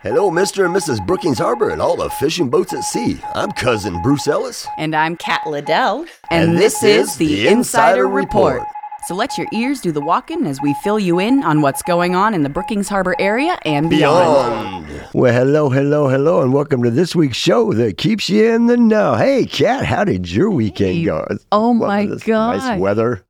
Hello, Mr. and Mrs. Brookings Harbor and all the fishing boats at sea. I'm Cousin Bruce Ellis. And I'm Kat Liddell. And this is the Insider Report. So let your ears do the walking as we fill you in on what's going on in the Brookings Harbor area and beyond. Well, hello, and welcome to this week's show that keeps you in the know. Hey, Kat, how did your weekend go? Oh, my God. Nice weather.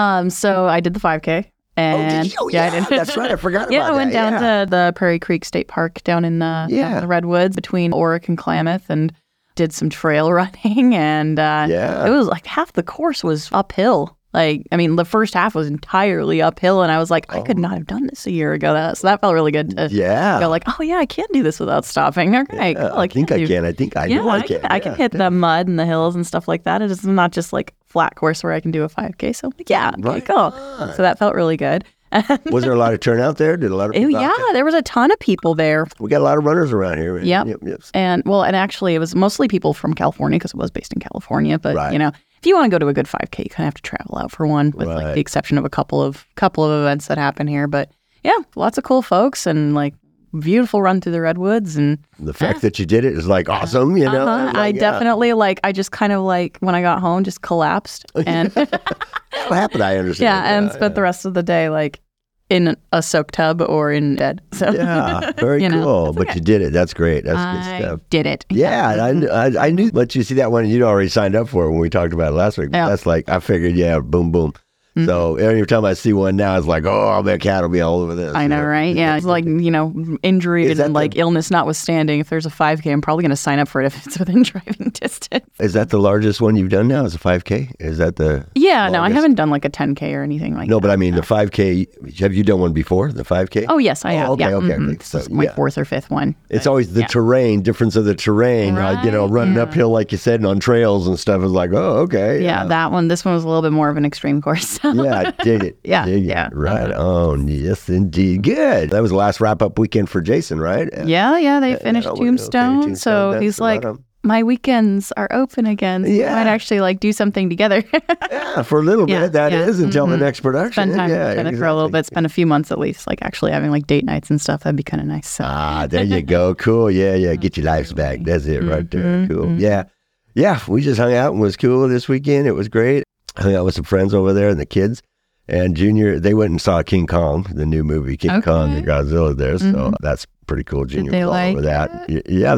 So I did the 5K. And did you? Oh, yeah, I did. That's right. I forgot about that. Yeah, I went down to the Prairie Creek State Park down in the Redwoods between Orick and Klamath and did some trail running. And it was like half the course was uphill. Like, I mean, the first half was entirely uphill. And I was like, I could not have done this a year ago. So that felt really good to go like, oh, yeah, I can do this without stopping. Okay, cool. I think I can. I know I can. I can hit the mud and the hills and stuff like that. It is not just like flat course where I can do a 5K. So okay, cool. So that felt really good. Was there a lot of turnout there? Did a lot of people there was a ton of people there. We got a lot of runners around here. Yep. And actually it was mostly people from California because it was based in California. But you know, if you want to go to a good 5K, you kind of have to travel out for one, with like the exception of a couple of events that happen here. But yeah, lots of cool folks and like beautiful run through the Redwoods. And the fact that you did it is like awesome, you know? I definitely I just kind of like when I got home just collapsed and what happened? I understand. And spent the rest of the day like in a soak tub or in bed. So very cool. But you did it. That's great. That's good stuff. I did it. Yeah, I knew. But you see that one, you'd already signed up for it when we talked about it last week. Yeah. That's like I figured. Yeah, boom, boom. Mm-hmm. So every time I see one now, it's like, oh, I'll bet Kat will be all over this. I know, right? Yeah, it's like, you know, injury and like illness notwithstanding, if there's a 5K, I'm probably going to sign up for it if it's within driving distance. Is that the largest one you've done now? Is a 5K? Is that the longest? No, I haven't done like a 10K or anything like that. No, but I mean the 5K, have you done one before, the 5K? Oh, yes, I have. Okay. This is my fourth or fifth one. It's always the terrain, difference of the terrain, you know, running uphill, like you said, and on trails and stuff is like, oh, okay. Yeah, this one was a little bit more of an extreme course. Yeah, I did it. Yeah. Right on. Yes, indeed. Good. That was the last wrap-up weekend for Jason, right? Yeah. They finished Tombstone. So he's like, my weekends are open again. So we might actually like do something together. For a little bit. That is until the next production. Spend time for a little bit. Spend a few months at least, like actually having like date nights and stuff. That'd be kind of nice. So. There you go. Cool. Yeah. Get your lives back. That's it right there. Cool. Yeah. We just hung out and was cool this weekend. It was great. Hung out with some friends over there and the kids. And Junior, they went and saw King Kong, the new movie, King Kong, the Godzilla there. So that's pretty cool. Junior was all over that.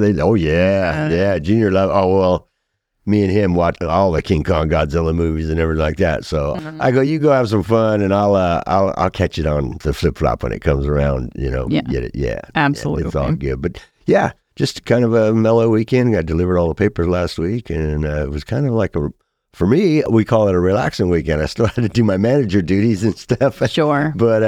Yeah. Junior loved, me and him watched all the King Kong Godzilla movies and everything like that. So I go, you go have some fun and I'll catch it on the flip-flop when it comes around, you know, get it. Yeah. Absolutely. It's all good. But yeah, just kind of a mellow weekend. Got delivered all the papers last week and it was kind of like for me, we call it a relaxing weekend. I still had to do my manager duties and stuff. Sure. But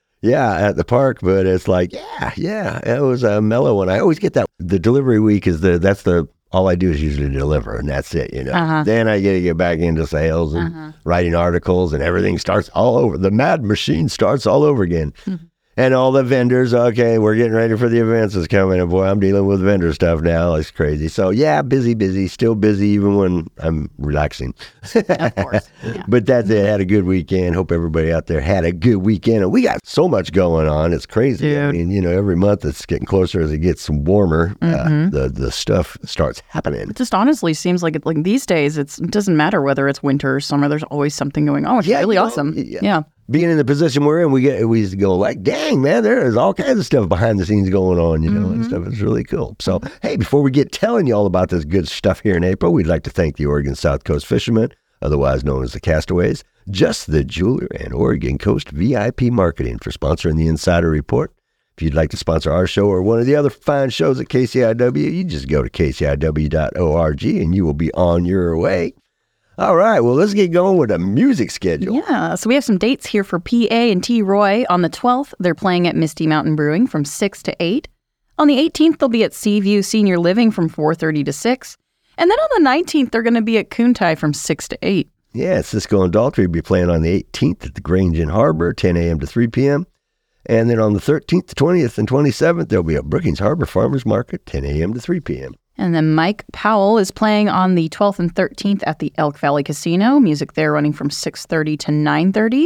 at the park. But it's like, it was a mellow one. I always get that. The delivery week is all I do is usually deliver, and that's it, you know. Then I get to get back into sales and writing articles, and everything starts all over. The mad machine starts all over again. And all the vendors, okay, we're getting ready for the events that's coming. And boy, I'm dealing with vendor stuff now. It's crazy. So yeah, busy, still busy even when I'm relaxing. Of course. Yeah. But that's it. Had a good weekend. Hope everybody out there had a good weekend. And we got so much going on. It's crazy. Dude. I mean, you know, every month it's getting closer as it gets warmer. The stuff starts happening. It just honestly seems like these days, it doesn't matter whether it's winter or summer. There's always something going on. It's really awesome. Yeah. Being in the position we're in, we used to go like, dang, man, there is all kinds of stuff behind the scenes going on, you know, and stuff. It's really cool. So, hey, before we get telling you all about this good stuff here in April, we'd like to thank the Oregon South Coast Fishermen, otherwise known as the Castaways, Just the Jeweler, and Oregon Coast VIP Marketing for sponsoring the Insider Report. If you'd like to sponsor our show or one of the other fine shows at KCIW, you just go to kciw.org and you will be on your way. All right, well, let's get going with the music schedule. Yeah, so we have some dates here for PA and T. Roy. On the 12th, they're playing at Misty Mountain Brewing from 6 to 8. On the 18th, they'll be at Seaview Senior Living from 4:30 to 6. And then on the 19th, they're going to be at Kuntai from 6 to 8. Yeah, Cisco and Daltrey will be playing on the 18th at the Grange in Harbor, 10 a.m. to 3 p.m. And then on the 13th, the 20th, and 27th, there'll be a Brookings Harbor Farmers Market, 10 a.m. to 3 p.m. And then Mike Powell is playing on the 12th and 13th at the Elk Valley Casino. Music there running from 6:30 to 9:30.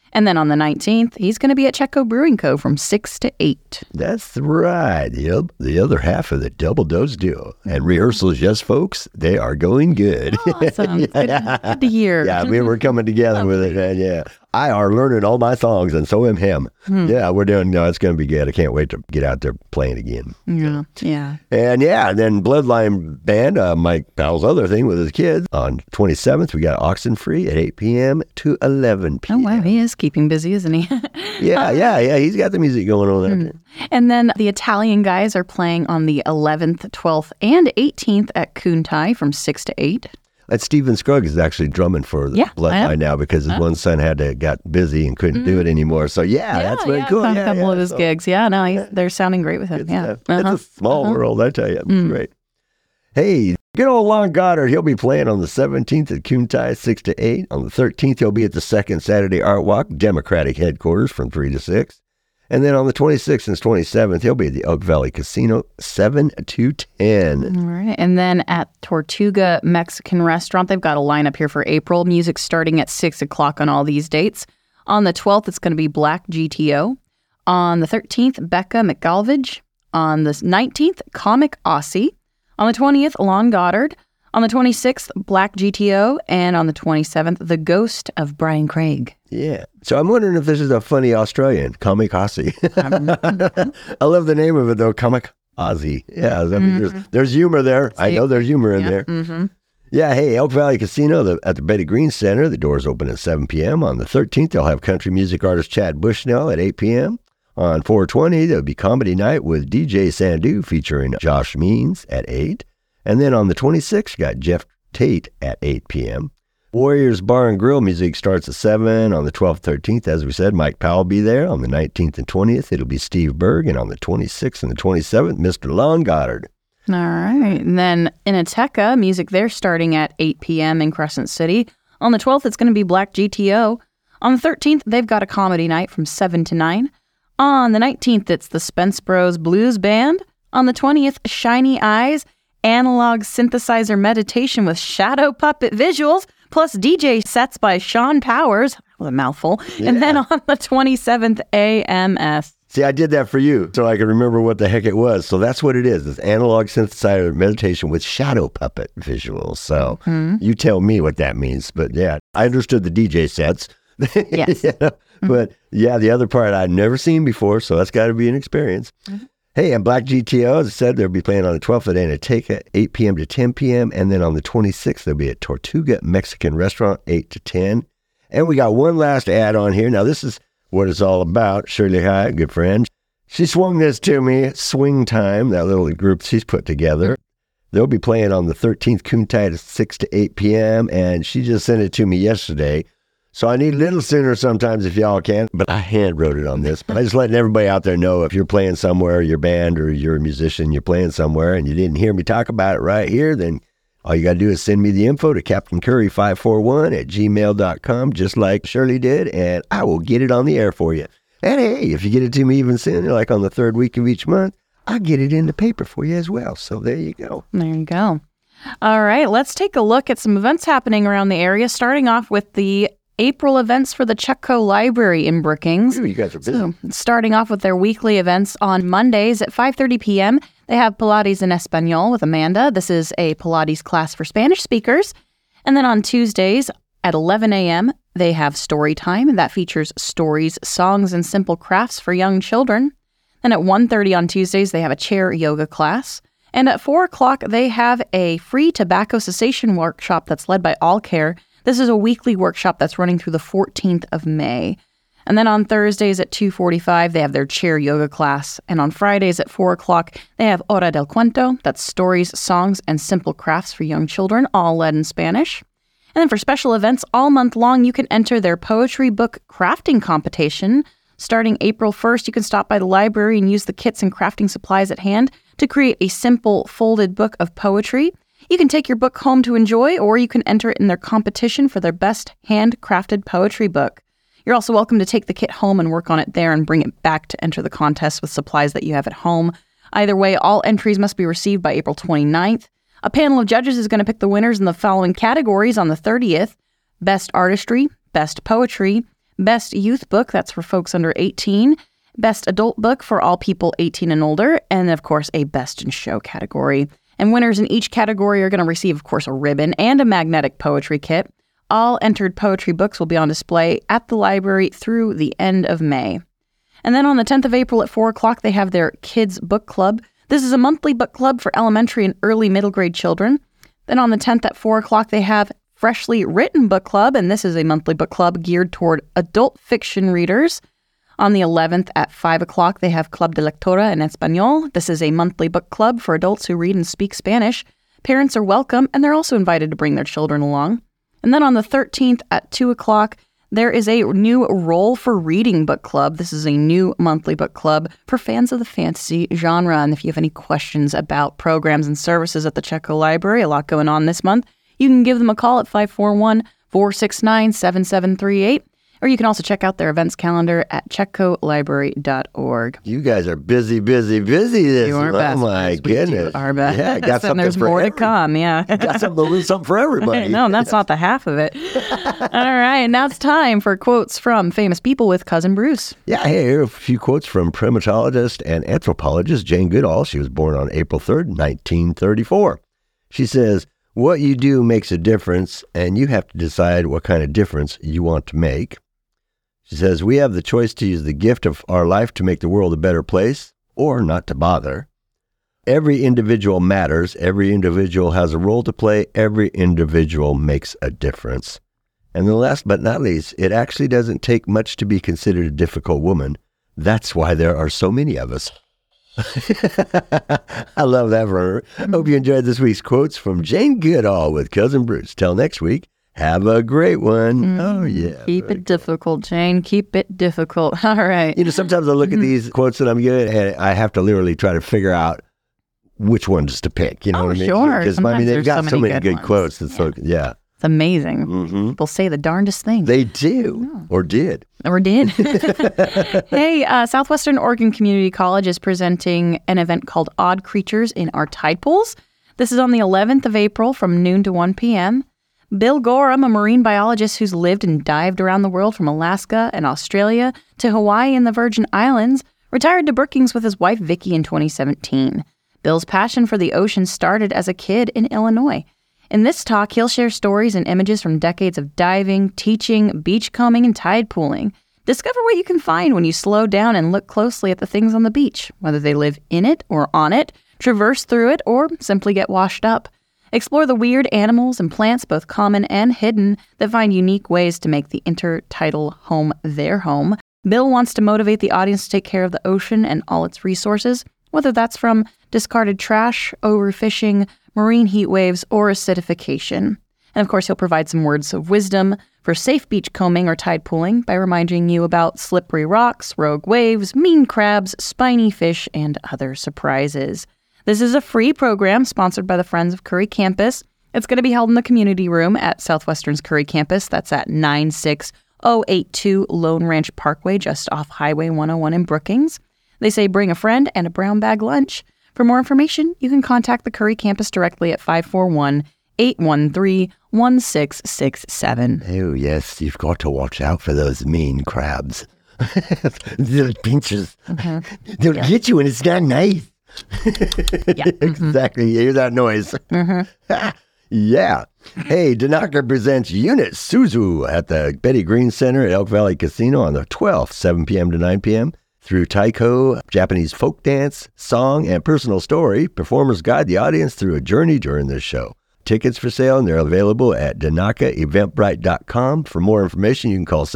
And then on the 19th, he's going to be at Checo Brewing Co. from 6 to 8. That's right. Yep. The other half of the Double Dose Duo. And rehearsals, yes, folks, they are going good. Awesome. Good to hear. Yeah, we're coming together with it, man. Yeah. I are learning all my songs, and so am him. Yeah, we're doing, it's going to be good. I can't wait to get out there playing again. Yeah. And then Bloodline Band, Mike Powell's other thing with his kids. On 27th, we got Oxenfree at 8 p.m. to 11 p.m. Oh, wow. He is keeping busy, isn't he? Yeah. He's got the music going on out there. And then the Italian guys are playing on the 11th, 12th, and 18th at Kuntai from 6 to 8. That Steven Scruggs is actually drumming for the Bloodline now because his one son got busy and couldn't do it anymore. So that's very cool. A couple of his gigs. Yeah, no, they're sounding great with him. It's a small world, I tell you. It's great. Hey, good old Lon Goddard. He'll be playing on the 17th at Kuntai, 6 to 8. On the 13th, he'll be at the Second Saturday Art Walk, Democratic headquarters from 3 to 6. And then on the 26th and 27th, he'll be at the Oak Valley Casino, 7 to 10. All right. And then at Tortuga Mexican Restaurant, they've got a lineup here for April. Music starting at 6 o'clock on all these dates. On the 12th, it's going to be Black GTO. On the 13th, Becca McGalvage. On the 19th, Comic Aussie. On the 20th, Lon Goddard. On the 26th, Black GTO. And on the 27th, The Ghost of Brian Craig. Yeah. So I'm wondering if this is a funny Australian, Comic Aussie. I love the name of it, though, Comic Aussie. Yeah, I mean, there's humor there. I know there's humor in there. Yeah, hey, Elk Valley Casino at the Betty Green Center. The doors open at 7 p.m. On the 13th, they'll have country music artist Chad Bushnell at 8 p.m. On 4/20, there'll be comedy night with DJ Sandu featuring Josh Means at 8. And then on the 26th, you got Jeff Tate at 8 p.m. Warriors Bar and Grill music starts at 7 on the 12th, 13th. As we said, Mike Powell will be there. On the 19th and 20th, it'll be Steve Berg. And on the 26th and the 27th, Mr. Lon Goddard. All right. And then in Ateca, music there starting at 8 p.m. in Crescent City. On the 12th, it's going to be Black GTO. On the 13th, they've got a comedy night from 7 to 9. On the 19th, it's the Spence Bros Blues Band. On the 20th, Shiny Eyes, analog synthesizer meditation with shadow puppet visuals, plus DJ sets by Sean Powers, with a mouthful. Yeah. And then on the 27th, AMS. See, I did that for you so I could remember what the heck it was. So that's what it is. It's analog synthesizer meditation with shadow puppet visuals. So you tell me what that means. But yeah, I understood the DJ sets. Yes. But yeah, the other part I'd never seen before. So that's got to be an experience. Hey, and Black GTO, as I said, they'll be playing on the 12th at Ateca, 8 p.m. to 10 p.m. And then on the 26th, they'll be at Tortuga Mexican Restaurant, 8 to 10. And we got one last ad on here. Now, this is what it's all about. Shirley Hyatt, good friend. She swung this to me, Swing Time, that little group she's put together. They'll be playing on the 13th, Kuntai, at 6 to 8 p.m. And she just sent it to me yesterday. So I need a little sooner sometimes if y'all can, but I hand wrote it on this. But I just letting everybody out there know if you're playing somewhere, your band or you're a musician, you're playing somewhere and you didn't hear me talk about it right here, then all you got to do is send me the info to CaptainCurry541@gmail.com, just like Shirley did, and I will get it on the air for you. And hey, if you get it to me even sooner, like on the third week of each month, I'll get it in the paper for you as well. So there you go. There you go. All right, let's take a look at some events happening around the area, starting off with the April events for the Chetco Library in Brookings. Ooh, you guys are busy. So, starting off with their weekly events on Mondays at 5:30 p.m., they have Pilates en Español with Amanda. This is a Pilates class for Spanish speakers. And then on Tuesdays at 11 a.m., they have Story Time. That features stories, songs, and simple crafts for young children. And at 1:30 on Tuesdays, they have a chair yoga class. And at 4 o'clock, they have a free tobacco cessation workshop that's led by All Care. This is a weekly workshop that's running through the 14th of May. And then on Thursdays at 2:45, they have their chair yoga class. And on Fridays at 4 o'clock, they have Hora del Cuento. That's stories, songs, and simple crafts for young children, all led in Spanish. And then for special events all month long, you can enter their poetry book crafting competition. Starting April 1st, you can stop by the library and use the kits and crafting supplies at hand to create a simple folded book of poetry. You can take your book home to enjoy, or you can enter it in their competition for their best handcrafted poetry book. You're also welcome to take the kit home and work on it there and bring it back to enter the contest with supplies that you have at home. Either way, all entries must be received by April 29th. A panel of judges is going to pick the winners in the following categories on the 30th: Best Artistry, Best Poetry, Best Youth Book, that's for folks under 18. Best Adult Book for all people 18 and older. And, of course, a Best in Show category. And winners in each category are going to receive, of course, a ribbon and a magnetic poetry kit. All entered poetry books will be on display at the library through the end of May. And then on the 10th of April at 4 o'clock, they have their Kids Book Club. This is a monthly book club for elementary and early middle grade children. Then on the 10th at 4 o'clock, they have Freshly Written Book Club, and this is a monthly book club geared toward adult fiction readers. On the 11th at 5 o'clock, they have Club de Lectura en Español. This is a monthly book club for adults who read and speak Spanish. Parents are welcome, and they're also invited to bring their children along. And then on the 13th at 2 o'clock, there is a new Roll for Reading book club. This is a new monthly book club for fans of the fantasy genre. And if you have any questions about programs and services at the Chetco Library, a lot going on this month, you can give them a call at 541-469-7738. Or you can also check out their events calendar at chetcolibrary.org. You guys are busy this month. Oh, my goodness. Our best. Yeah, got something there's for more everybody. to come, yeah. Got something for everybody. No, that's not the half of it. All right, now it's time for quotes from famous people with Cousin Bruce. Yeah, here are a few quotes from primatologist and anthropologist Jane Goodall. She was born on April 3rd, 1934. She says, "What you do makes a difference, and you have to decide what kind of difference you want to make." She says, "We have the choice to use the gift of our life to make the world a better place, or not to bother. Every individual matters. Every individual has a role to play. Every individual makes a difference." And the last but not least, "It actually doesn't take much to be considered a difficult woman. That's why there are so many of us." I love that for her. Hope you enjoyed this week's quotes from Jane Goodall with Cousin Bruce. Till next week, have a great one. Oh, yeah. Keep it difficult, Jane. Keep it difficult. All right. You know, sometimes I look at these quotes that I'm getting, and I have to literally try to figure out which ones to pick. You know what I mean? Sure. Because they've got so many good quotes. It's so, yeah. It's amazing. People say the darndest things. They do. Or did. Hey, Southwestern Oregon Community College is presenting an event called Odd Creatures in our Tide Pools. This is on the 11th of April from noon to 1 p.m. Bill Gorham, a marine biologist who's lived and dived around the world from Alaska and Australia to Hawaii and the Virgin Islands, retired to Brookings with his wife Vicki in 2017. Bill's passion for the ocean started as a kid in Illinois. In this talk, he'll share stories and images from decades of diving, teaching, beachcombing, and tide pooling. Discover what you can find when you slow down and look closely at the things on the beach, whether they live in it or on it, traverse through it, or simply get washed up. Explore the weird animals and plants, both common and hidden, that find unique ways to make the intertidal home their home. Bill wants to motivate the audience to take care of the ocean and all its resources, whether that's from discarded trash, overfishing, marine heat waves, or acidification. And of course, he'll provide some words of wisdom for safe beach combing or tide pooling by reminding you about slippery rocks, rogue waves, mean crabs, spiny fish, and other surprises. This is a free program sponsored by the Friends of Curry Campus. It's going to be held in the community room at Southwestern's Curry Campus. That's at 96082 Lone Ranch Parkway, just off Highway 101 in Brookings. They say bring a friend and a brown bag lunch. For more information, you can contact the Curry Campus directly at 541-813-1667. Oh, yes, you've got to watch out for those mean crabs. Little pinchers. They'll get you and it's not nice. Exactly. You hear that noise. Yeah. Hey, Danaka presents Unit Suzu at the Betty Green Center at Elk Valley Casino on the 12th, 7 p.m. to 9 p.m. Through taiko, Japanese folk dance, song, and personal story, performers guide the audience through a journey during this show. Tickets for sale, and they're available at danaka-eventbrite.com. For more information, you can call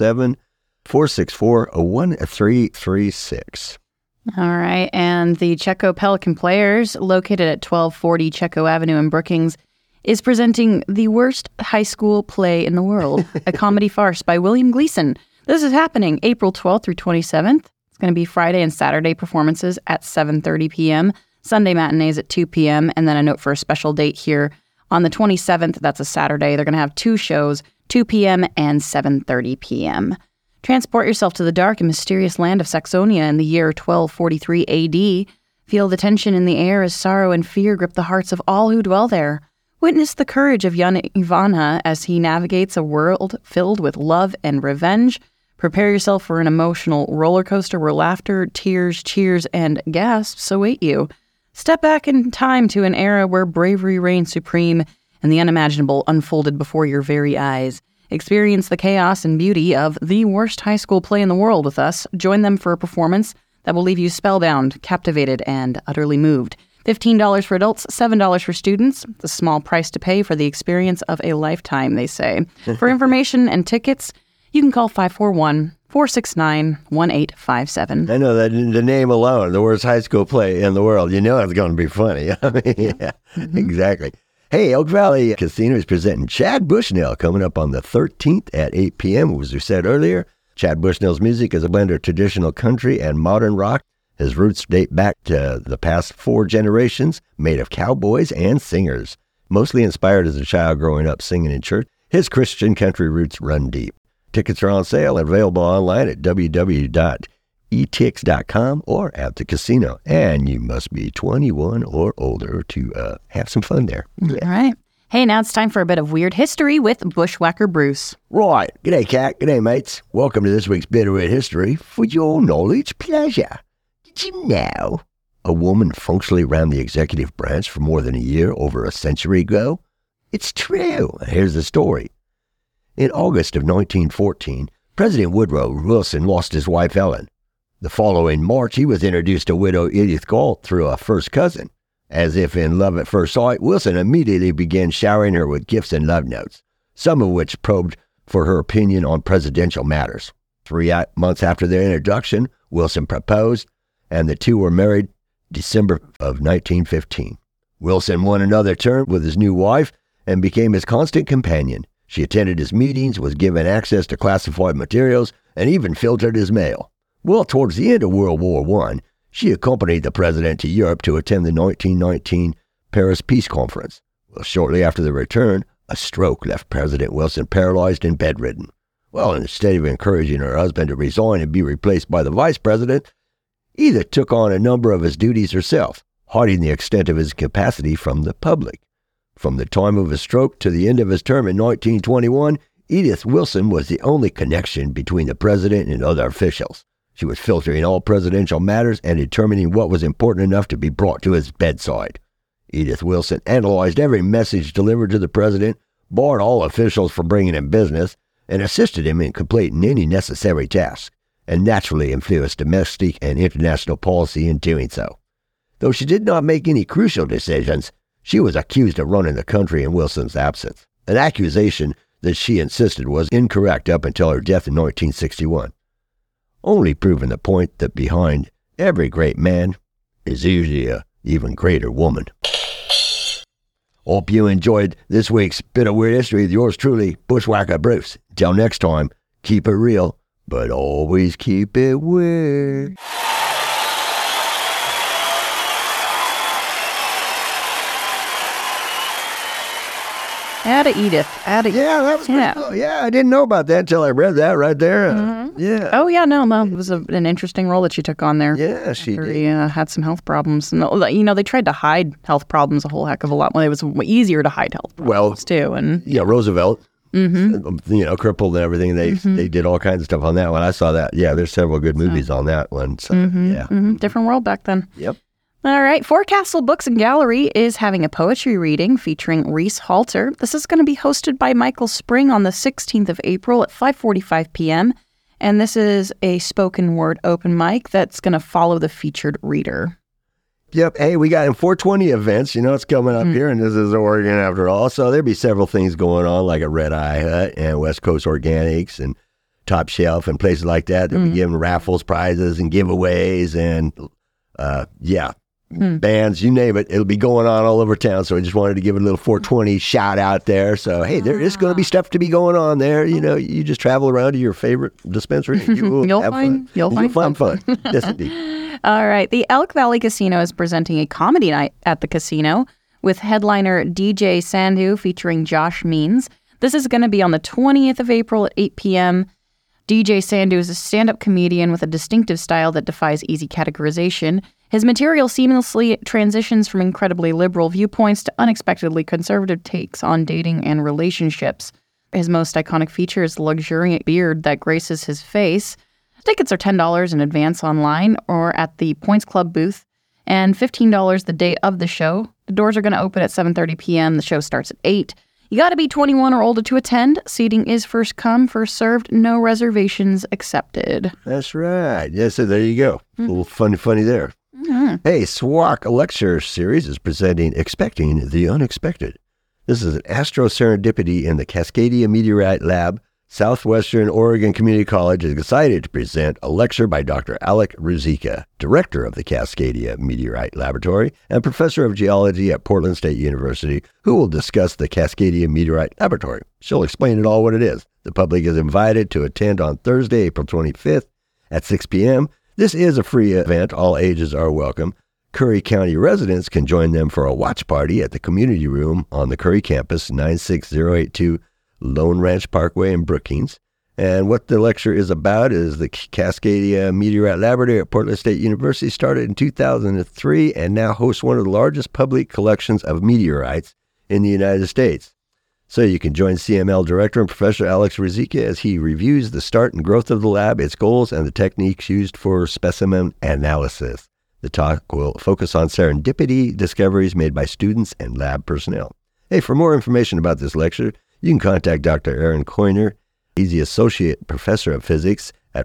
707-464-1336. All right, and the Chetco Pelican Players, located at 1240 Chetco Avenue in Brookings, is presenting The Worst High School Play in the World, a comedy farce by William Gleason. This is happening April 12th through 27th. It's going to be Friday and Saturday performances at 7:30 p.m., Sunday matinees at 2 p.m., and then a note for a special date here on the 27th. That's a Saturday. They're going to have two shows, 2 p.m. and 7:30 p.m. Transport yourself to the dark and mysterious land of Saxonia in the year 1243 AD. Feel the tension in the air as sorrow and fear grip the hearts of all who dwell there. Witness the courage of young Ivana as he navigates a world filled with love and revenge. Prepare yourself for an emotional roller coaster where laughter, tears, cheers, and gasps await you. Step back in time to an era where bravery reigned supreme and the unimaginable unfolded before your very eyes. Experience the chaos and beauty of the worst high school play in the world with us. Join them for a performance that will leave you spellbound, captivated, and utterly moved. $15 for adults, $7 for students. It's a small price to pay for the experience of a lifetime, they say. For information and tickets, you can call 541-469-1857. I know that the name alone, the worst high school play in the world, you know it's going to be funny. I mean, yeah, exactly. Hey, Elk Valley Casino is presenting Chad Bushnell coming up on the 13th at 8 p.m. As we said earlier, Chad Bushnell's music is a blend of traditional country and modern rock. His roots date back to the past 4 generations, made of cowboys and singers. Mostly inspired as a child growing up singing in church, his Christian country roots run deep. Tickets are on sale and available online at www.etix.com or at the casino. And you must be 21 or older to have some fun there. Yeah. All right. Hey, now it's time for a bit of weird history with Bushwhacker Bruce. Right. G'day, Cat. G'day, mates. Welcome to this week's bit of weird history for your knowledge pleasure. Did you know a woman functionally ran the executive branch for more than a year over a century ago? It's true. Here's the story. In August of 1914, President Woodrow Wilson lost his wife Ellen. The following March, he was introduced to widow Edith Galt through a first cousin. As if in love at first sight, Wilson immediately began showering her with gifts and love notes, some of which probed for her opinion on presidential matters. 3 months after their introduction, Wilson proposed, and the two were married December of 1915. Wilson won another term with his new wife and became his constant companion. She attended his meetings, was given access to classified materials, and even filtered his mail. Well, towards the end of World War I, she accompanied the president to Europe to attend the 1919 Paris Peace Conference. Well, shortly after the return, a stroke left President Wilson paralyzed and bedridden. Well, instead of encouraging her husband to resign and be replaced by the vice president, Edith took on a number of his duties herself, hiding the extent of his capacity from the public. From the time of his stroke to the end of his term in 1921, Edith Wilson was the only connection between the president and other officials. She was filtering all presidential matters and determining what was important enough to be brought to his bedside. Edith Wilson analyzed every message delivered to the president, barred all officials from bringing him business, and assisted him in completing any necessary tasks, and naturally influenced domestic and international policy in doing so. Though she did not make any crucial decisions, she was accused of running the country in Wilson's absence, an accusation that she insisted was incorrect up until her death in 1961, only proving the point that behind every great man is usually an even greater woman. Hope you enjoyed this week's bit of weird history with yours truly, Bushwhacker Bruce. Until next time, keep it real, but always keep it weird. Atta Edith. Yeah, that was pretty cool. Yeah, I didn't know about that until I read that right there. Yeah. Oh, yeah, no, it was an interesting role that she took on there. Yeah, she did. He had some health problems. And, they tried to hide health problems a whole heck of a lot. Well, it was easier to hide health problems, too. And yeah, Roosevelt, crippled and everything. They did all kinds of stuff on that one. I saw that. Yeah, there's several good movies on that one. So, different world back then. Yep. All right, Forecastle Books and Gallery is having a poetry reading featuring Reese Halter. This is going to be hosted by Michael Spring on the 16th of April at 5:45 p.m., and this is a spoken word open mic that's going to follow the featured reader. Yep. Hey, we got 420 events. It's coming up here, and this is Oregon after all. So there'll be several things going on, like a Red Eye Hut and West Coast Organics and Top Shelf and places like that. They'll be giving raffles, prizes, and giveaways, and bands, you name it. It'll be going on all over town. So I just wanted to give it a little 420 shout out there. So, hey, there is going to be stuff to be going on there. You just travel around to your favorite dispensary. You'll find fun. Yes, indeed. All right. The Elk Valley Casino is presenting a comedy night at the casino with headliner DJ Sandhu featuring Josh Means. This is going to be on the 20th of April at 8 p.m. DJ Sandhu is a stand-up comedian with a distinctive style that defies easy categorization. His material seamlessly transitions from incredibly liberal viewpoints to unexpectedly conservative takes on dating and relationships. His most iconic feature is the luxuriant beard that graces his face. Tickets are $10 in advance online or at the Points Club booth, and $15 the day of the show. The doors are going to open at 7:30 p.m. The show starts at 8. You got to be 21 or older to attend. Seating is first come, first served. No reservations accepted. That's right. Yeah, so there you go. A little funny there. Mm-hmm. Hey, SWAC Lecture Series is presenting Expecting the Unexpected. This is an astro serendipity in the Cascadia Meteorite Lab. Southwestern Oregon Community College is excited to present a lecture by Dr. Alec Ruzicka, director of the Cascadia Meteorite Laboratory and professor of geology at Portland State University, who will discuss the Cascadia Meteorite Laboratory. She'll explain it all what it is. The public is invited to attend on Thursday, April 25th at 6 p.m. This is a free event. All ages are welcome. Curry County residents can join them for a watch party at the community room on the Curry campus, 96082 Lone Ranch Parkway in Brookings. And what the lecture is about is the Cascadia Meteorite Laboratory at Portland State University started in 2003 and now hosts one of the largest public collections of meteorites in the United States. So you can join CML Director and Professor Alex Ruzicka as he reviews the start and growth of the lab, its goals, and the techniques used for specimen analysis. The talk will focus on serendipity discoveries made by students and lab personnel. Hey, for more information about this lecture, you can contact Dr. Aaron Koiner. He's the Associate Professor of Physics at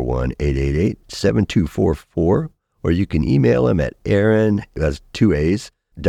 541-888-7244, or you can email him at Aaron, that's 2 A's,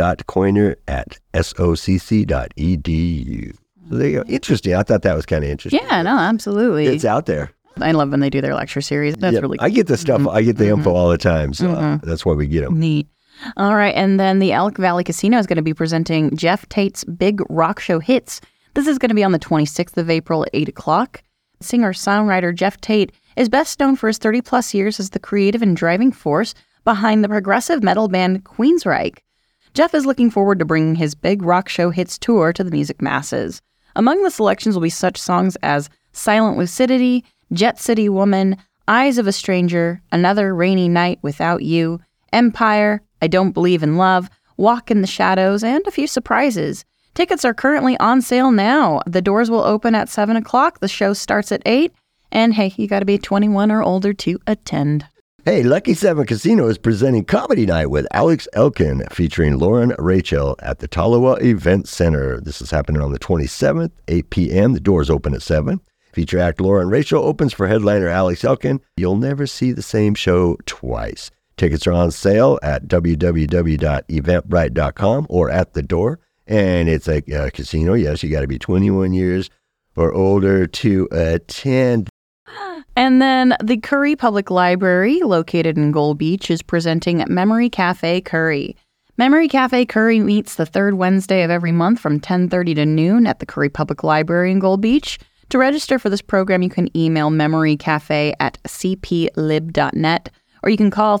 .koiner@socc.edu. So there you go. Interesting. I thought that was kind of interesting. Yeah, no, absolutely. It's out there. I love when they do their lecture series. That's really cool. I get the stuff. I get the info all the time, so that's why we get them. Neat. All right, and then the Elk Valley Casino is going to be presenting Jeff Tate's Big Rock Show Hits. This is going to be on the 26th of April at 8 o'clock. Singer-songwriter Jeff Tate is best known for his 30-plus years as the creative and driving force behind the progressive metal band Queensryche. Jeff is looking forward to bringing his Big Rock Show Hits tour to the music masses. Among the selections will be such songs as Silent Lucidity, Jet City Woman, Eyes of a Stranger, Another Rainy Night Without You, Empire, I Don't Believe in Love, Walk in the Shadows, and a few surprises. Tickets are currently on sale now. The doors will open at 7 o'clock. The show starts at 8. And hey, you got to be 21 or older to attend. Hey, Lucky 7 Casino is presenting Comedy Night with Alex Elkin, featuring Lauren Rachel at the Tolowa Event Center. This is happening on the 27th, 8 p.m. The doors open at 7. Feature act Lauren Rachel opens for headliner Alex Elkin. You'll never see the same show twice. Tickets are on sale at www.eventbrite.com or at the door. And it's a casino. Yes, you got to be 21 years or older to attend. And then the Curry Public Library, located in Gold Beach, is presenting Memory Cafe Curry. Memory Cafe Curry meets the third Wednesday of every month from 10:30 to noon at the Curry Public Library in Gold Beach. To register for this program, you can email memorycafe@cplib.net, or you can call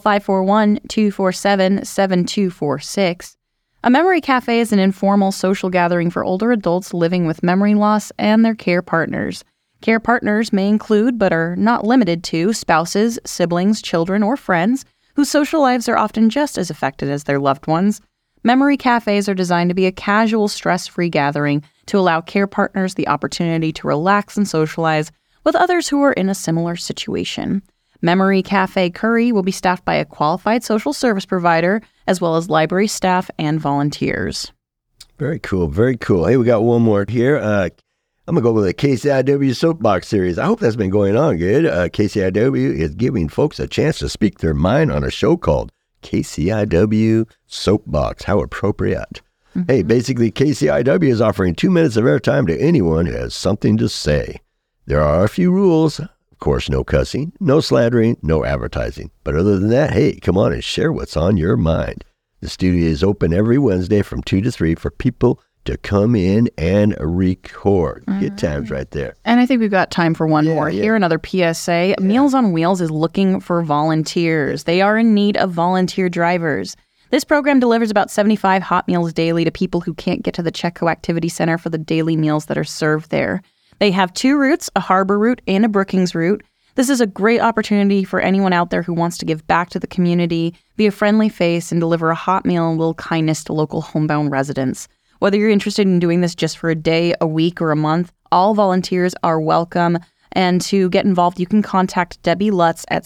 541-247-7246. A memory cafe is an informal social gathering for older adults living with memory loss and their care partners. Care partners may include, but are not limited to, spouses, siblings, children, or friends whose social lives are often just as affected as their loved ones. Memory cafes are designed to be a casual, stress-free gathering to allow care partners the opportunity to relax and socialize with others who are in a similar situation. Memory Cafe Curry will be staffed by a qualified social service provider, as well as library staff and volunteers. Very cool, very cool. Hey, we got one more here. I'm going to go with the KCIW Soapbox Series. I hope that's been going on good. KCIW is giving folks a chance to speak their mind on a show called KCIW Soapbox. How appropriate. Mm-hmm. Hey, basically, KCIW is offering 2 minutes of airtime to anyone who has something to say. There are a few rules. Of course, no cussing, no slandering, no advertising. But other than that, hey, come on and share what's on your mind. The studio is open every Wednesday from 2 to 3 for people to come in and record. Good times right there. And I think we've got time for one more. Here, another PSA. Yeah. Meals on Wheels is looking for volunteers. They are in need of volunteer drivers. This program delivers about 75 hot meals daily to people who can't get to the Chetco Activity Center for the daily meals that are served there. They have 2 routes, a Harbor route and a Brookings route. This is a great opportunity for anyone out there who wants to give back to the community, be a friendly face, and deliver a hot meal and a little kindness to local homebound residents. Whether you're interested in doing this just for a day, a week, or a month, all volunteers are welcome. And to get involved, you can contact Debbie Lutz at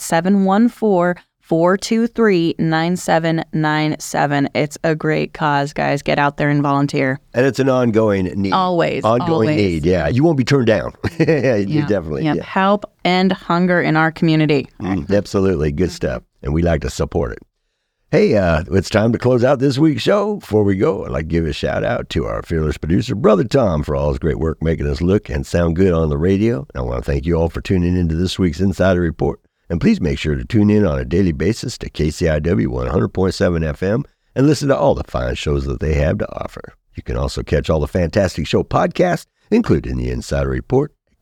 714-423-9797. It's a great cause, guys. Get out there and volunteer. And it's an ongoing need. Always. Need, yeah. You won't be turned down. You definitely. Yeah. Help end hunger in our community. Absolutely. Good stuff. And we like to support it. Hey, it's time to close out this week's show. Before we go, I'd like to give a shout out to our fearless producer, Brother Tom, for all his great work making us look and sound good on the radio. I want to thank you all for tuning into this week's Insider Report. And please make sure to tune in on a daily basis to KCIW 100.7 FM and listen to all the fine shows that they have to offer. You can also catch all the fantastic show podcasts, including the Insider Report, at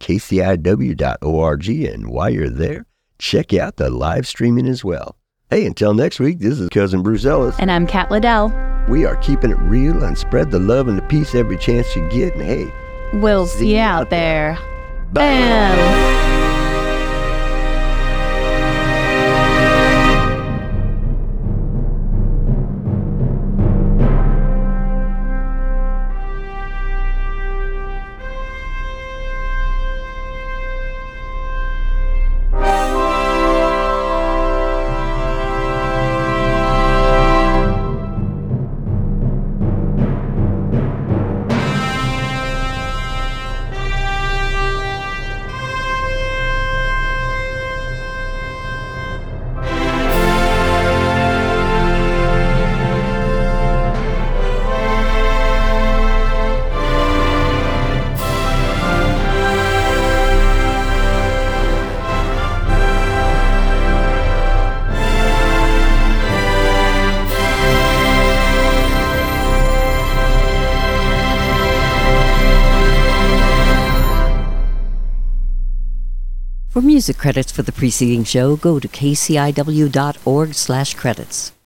kciw.org. And while you're there, check out the live streaming as well. Hey, until next week, this is Cousin Bruce Ellis. And I'm Kat Liddell. We are keeping it real and spread the love and the peace every chance you get. And hey, we'll see you out there. Bye. Bam. For music credits for the preceding show, go to kciw.org/credits.